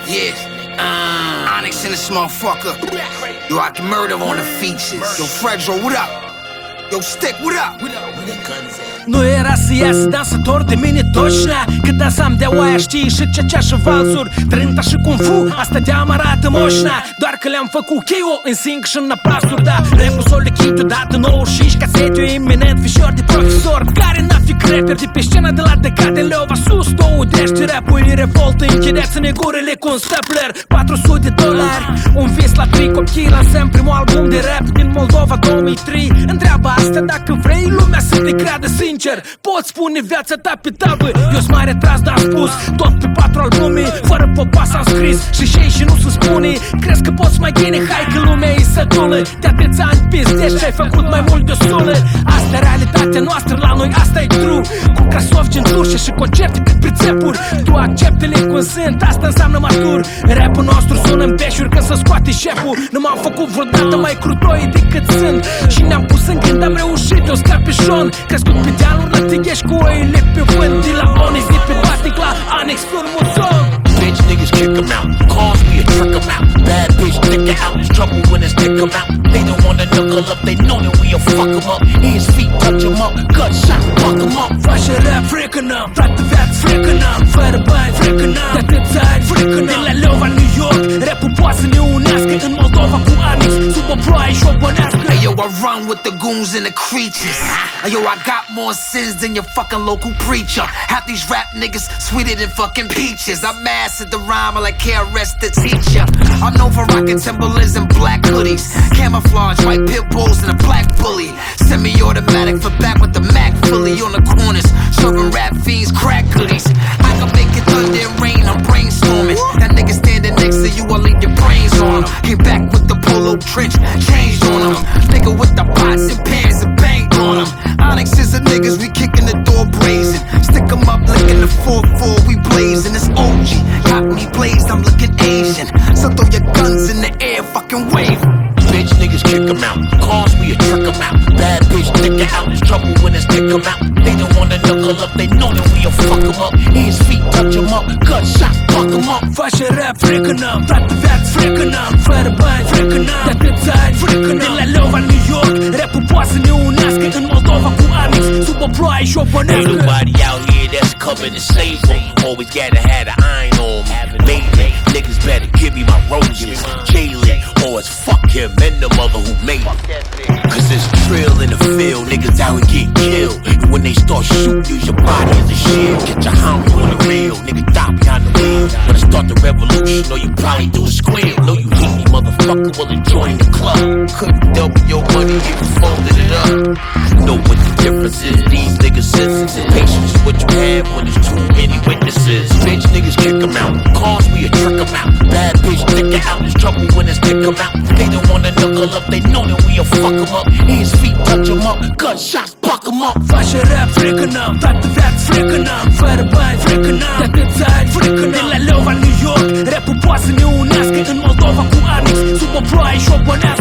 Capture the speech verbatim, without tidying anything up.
Yeah, uh, Onyx in this motherfucker. Yo, I can murder on the features. Yo, Fredro, what up? Yo, Stick, what up? Nu era să ies dansator de mine точно. Когда сам de oaia știi și ce ce și valsuri Trenta și Kung Fu, asta te-am arată moșna. Doar că le-am făcut K O în sync și în apasuri. Da, rap-ul s-o lichid odată nouăzeci și cinci casete, iminent fișor de profesor care n-a fi creper de pe scena de la decade Leova sus, două dești rap-ul e revoltă. Închideți-ne gurile cu un stapler. patru sute de dolari, un vis la trei copii. Lansăm primul album de rap din Moldova două mii trei. Întreabă asta dacă vrei lumea să te creadă sincer. Poți spune viața ta pe tabă. Eu s-mai retras, dar am spus tot pe patru albume. Fără popa s-am scris și șei și nu se spune. Crezi că poți mai bine? Hai că lumea e sătulă. De atâția ani pizdești și ai făcut mai mult de o sulă. Asta e realitatea noastră, la noi asta e true. Cu crasov, centurșe și concerte pe prițepuri. Tu accepte-le cum sunt, asta înseamnă matur. Rap-ul nostru sună în beșuri când se scoate șeful. Nu m-am făcut vreodată mai crutoi decât sunt. Și ne-am pus în gând, am reușit, eu scapișon. Crescut pe dealuri la tighești cu oile pe vânt. De la Onyx, de pe Batic la Onyx, Turmuțon. Bitch niggas kick 'em out, cause me a trick 'em out. Bad bitch stick it out, it's trouble when it's stick 'em out. They don't wanna knuckle up, they know that we'll fuck 'em up. His feet touch 'em up, gunshot fuck 'em up. Face rap freaking-am, frate viață freaking-am. Fără bani freaking-am, de atâția ani freaking-am. De la Leova, New York, rap-ul poate să ne unească. În Moldova cu Onyx, sub o ploaie și o bănească. Hey yo, I run with the goons and the creatures. Hey yo, I got more sins than your fucking local preacher. Half these rap niggas sweeter than fucking peaches. I mastered the rhyme like K R S the teacher. I'm known for rocking Timberlands and black hoodies, camouflage, white pit bulls and a black bully. Semi-automatic for back with the Mac fully on the corners, serving rap fiends crack goodies. I can make it thunder and rain, I'm brainstorming. That nigga standing next to you, I'll leave your brains on him. Came back with the polo trench, changed on him. Nigga with the pots and pans and banged on him. Onyx is the niggas, we kicking the door brazen. Stick 'em up, licking the four four, we blazing. It's O G, got me blazed, I'm looking Asian. So throw your guns in the air, fucking wave. Bitch niggas kick 'em out, cause me a trick 'em out. Bad bitch stick it out, it's trouble when it's stick 'em out. They don't wanna knuckle up, they know that we'll fuck 'em up. His feet touch 'em up, gunshot fuck 'em up. Face rap freaking-am, frate viață freaking-am. Fără bani freaking-am, de atâția ani freaking-am. De la Leova, New York, rap-ul poate să ne unească. În Moldova cu Onyx, sub o ploaie și o bănească. Ain't nobody out here that's coming to save 'em. Always gotta have an iron on me. Lately, niggas better give me my roses. Jalen, or it's fuck him and the mother who made him. Cause there's drill in the field, niggas out and get killed. And when they start shooting, use your body as a shield. Get your homie on the real, nigga die behind the wheel. When I start the revolution, know you probably do a squeal. Know you hate me, motherfucker, well then join the club. Couldn't double your money if you folded it up. You know what the difference is, these niggas sensitive. Patience is what you have when there's too many witnesses. Bitch niggas kick 'em out, cause we a trick 'em out. Bad bitch stick it out, it's trouble when it's stick 'em out. They don't wanna knuckle up, they know that we'll fuck 'em up. His feet touch 'em up, gunshots fuck 'em up. Face rap freaking-am, frate viață freaking-am. Fără bani freaking-am, de atâția ani freaking-am. De la Leova, New York, rap-ul poate să ne unească. În Moldova cu Onyx, sub o ploaie și o bănească.